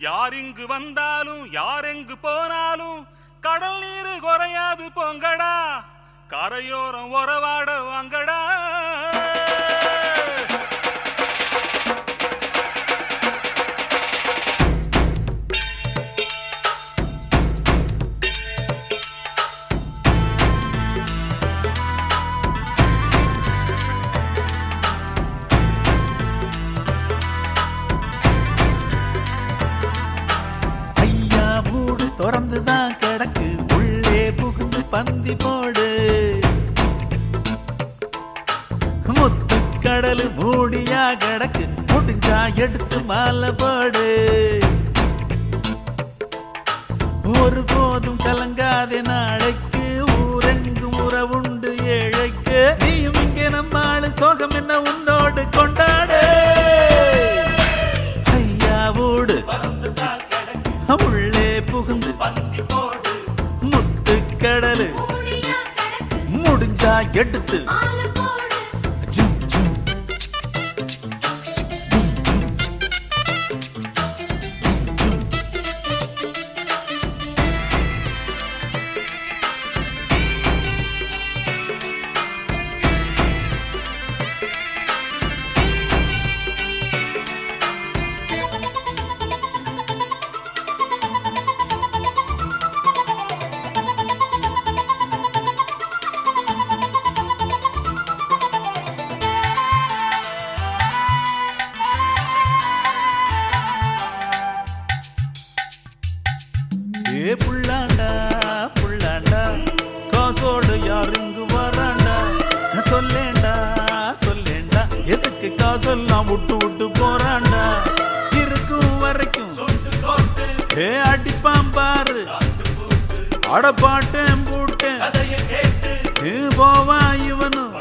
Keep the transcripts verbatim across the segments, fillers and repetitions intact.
யார் இங்கு வந்தாலும் யார் எங்கு போனாலும் கடல் நீர் குறையாது போங்கடா, கரையோரம் உறவாட வாங்கடா. திறந்துதான் கிடக்கு, உள்ளே புகுந்து பந்தி போடு. முத்துக்கடல் மூடியா கிடக்கு, முடிஞ்சா எடுத்து மாலை போடு. ஒரு போதும் கலங்காதே நாளைக்கு, ஊரெங்கும் உறவுண்டு ஏழைக்கு. நீயும் இங்கே நம்மாளு, சோகம் என்ன உன்னோடு கொண்டாடு. ஐயாவோடு உள்ளே புகுந்து பந்தி போடு. முத்துக்கடலு முடிஞ்சா எடுத்து புள்ளாண்டா புள்ளாண்டா, காசோடு யாருங்கு வராண்டா. சொல்லேண்டா சொல்லேண்டா, எதுக்கு காசெல்லாம் விட்டு விட்டு போறாண்டா. இருக்கும் வரைக்கும் ஏ அடிப்பான் பாரு, அடப்பாட்டேன் போட்டேன் போவா இவனும்.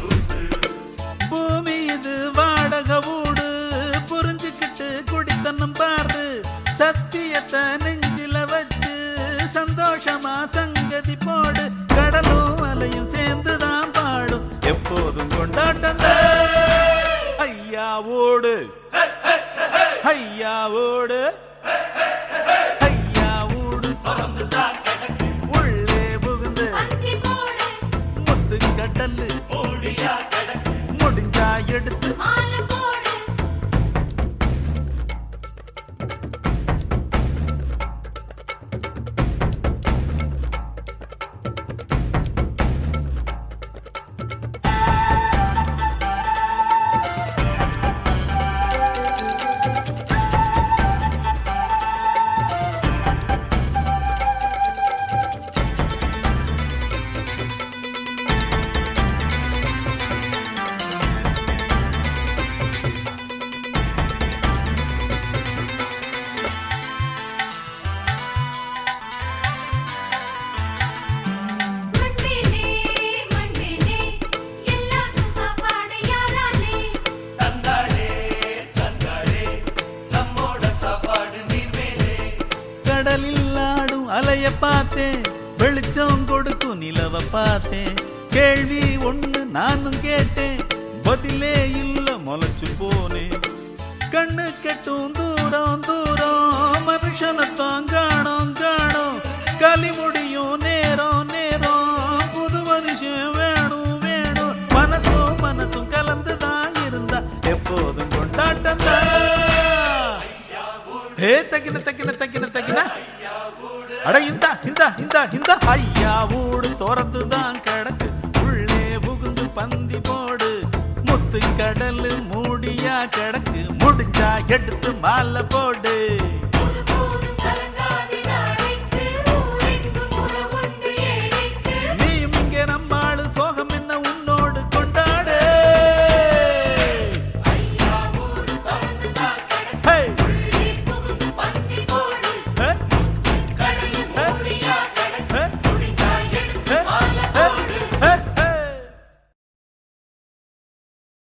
பூமி இது வாடகை வீடு, புரிஞ்சுக்கிட்டு குடித்தனம் பாரு. சத்தியத்தை நெஞ்சில வச்சு சந்தோஷமா சங்கதி போடு. கடலும் அலையும் சேர்ந்துதான் பாடும், எப்போதும் கொண்டாட்டம். ஐயாவோடு ஐயாவோடு ஐயாவோடு உள்ளே புகுந்து முத்துக்கடல் முடிஞ்சா எடுத்து அலைய பார்த்தேன், வெளிச்சம் கொடுக்கும் நிலவ பார்த்தேன். கேள்வி ஒண்ணு நானும் கேட்டேன், பதிலே இல்ல முளைச்சு போனேன். கண்ணு கெட்டும் தூரம் தூரம், மனுஷனத்தான் காணோம் காணோம். களி முடியும் நேரம் நேரம், புது மனுஷன் வேணும் வேணும். மனசும் மனசும் கலந்துதான் இருந்தா எப்போதும் கொண்டாட்டம் தான். ஏ தக்கின தக்கின தக்கின தக்கின அட இந்தா இந்தா இந்தா இந்தா. ஐயாவோடு திறந்துதான் கிடக்கு, உள்ளே புகுந்து பந்தி போடு. முத்துக்கடல் மூடியா கிடக்கு, முடிஞ்சா எடுத்து மாலை போடு.